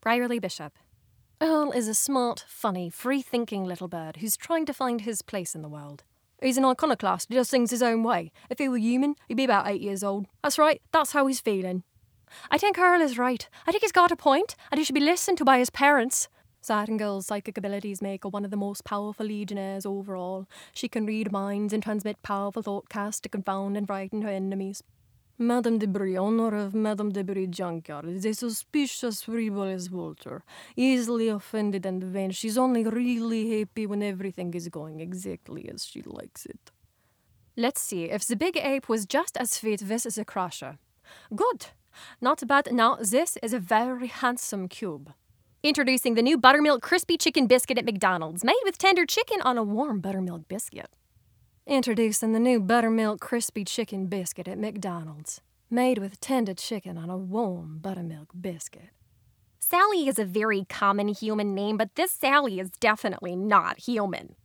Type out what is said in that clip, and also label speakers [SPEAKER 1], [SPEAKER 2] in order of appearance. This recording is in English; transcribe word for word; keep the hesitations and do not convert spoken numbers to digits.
[SPEAKER 1] Brierly Bishop. Earl is a smart, funny, free-thinking little bird who's trying to find his place in the world. He's an iconoclast, he does things his own way. If he were human, he'd be about eight years old. That's right, that's how he's feeling. I think Earl is right. I think he's got a point, and he should be listened to by his parents. Satingale's psychic abilities make her one of the most powerful legionnaires overall. She can read minds and transmit powerful thoughtcasts to confound and frighten her enemies. Madame de Brie, owner of Madame de Brie Junkyard, is a suspicious, frivolous vulture. Easily offended and vain, she's only really happy when everything is going exactly as she likes it. Let's see, if the big ape was just as fit, this is a crusher. Good. Not bad. Now, this is a very handsome cube. Introducing the new Buttermilk Crispy Chicken Biscuit at McDonald's, made with tender chicken on a warm buttermilk biscuit. Introducing the new Buttermilk Crispy Chicken Biscuit at McDonald's, made with tender chicken on a warm buttermilk biscuit.
[SPEAKER 2] Sally is a very common human name, but this Sally is definitely not human.